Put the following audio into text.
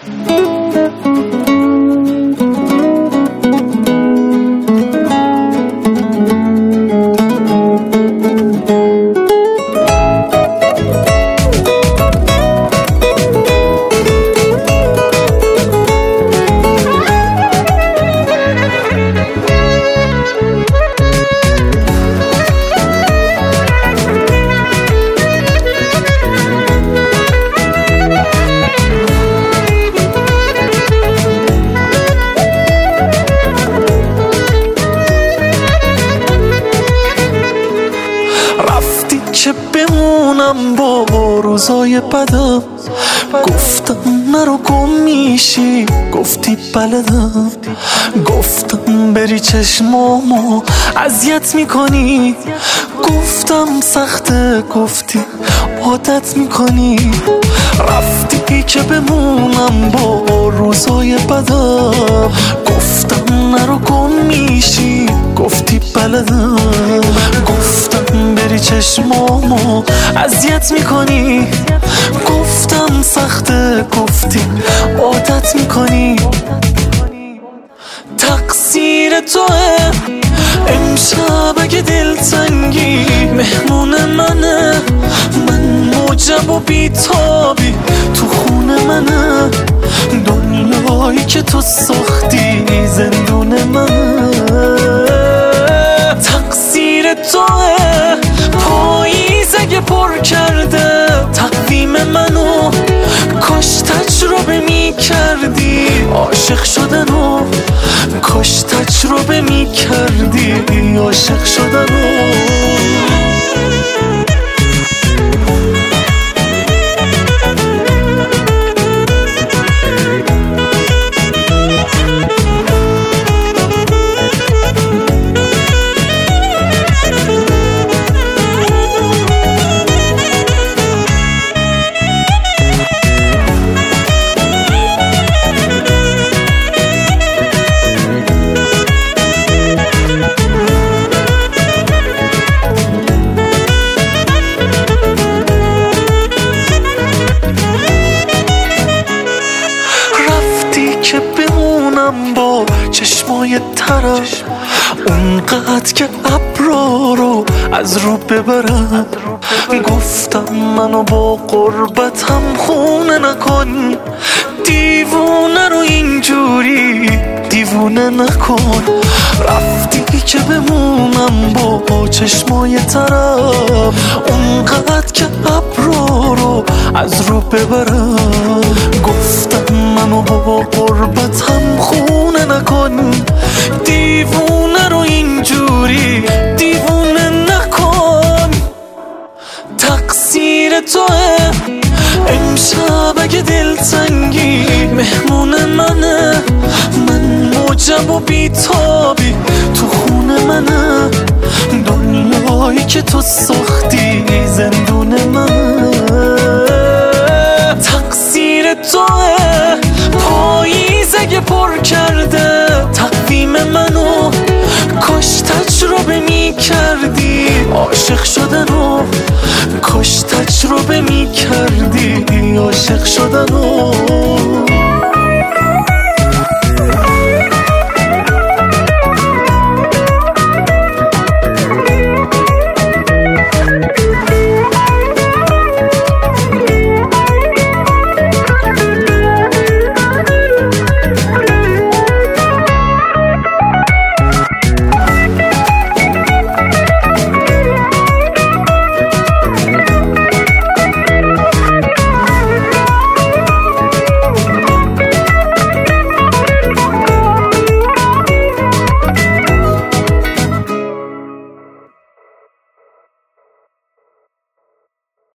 که بمونم با روزای بدم، گفتم نرو گم میشی، گفتی بلدم، گفتم بری چشمامو اذیت میکنی، گفتم سخته، گفتی عادت میکنی. رفتی که بمونم با روزای بدم، گفتم نرو گم میشی، گفتی بلدم، گفتم بری چشمامو اذیت میکنی، گفتم سخته، گفتی عادت میکنی. تقصیر توه امشب اگه دلتنگی مهمون منه، من موجب و بیتابی تو خونه منه، دنیایی که تو ساختی زندون منه. تقصیر توه پاییز اگه پر کرده تقویم منو، کاش تجربه می کردی عاشق شدنو، کاش تجربه می کردی عاشق شدنو. که بمونم با چشمای ترم، اونقدر که ابرا رو از رو ببرم، گفتم منو با قربتم خونه نکن، دیوونه رو اینجوری دیوونه نکن. رفتی که بمونم با چشمای ترم، اونقدر که ابرا رو از رو ببرم، گفتم منو با قربتم خونه نکن، دیوونه رو اینجوری دیوونه نکن. تقصیر توه امشب اگه دلتنگی مهمون منه، من موجب و بیتابی تو خونه منه، دنیایی که تو ساختی زندون منه. تقصیر توه پاییز اگه پر کرده تقویم منو، کاش تجربه می کردی عاشق شدنو، کاش تجربه می کردی عاشق شدنو.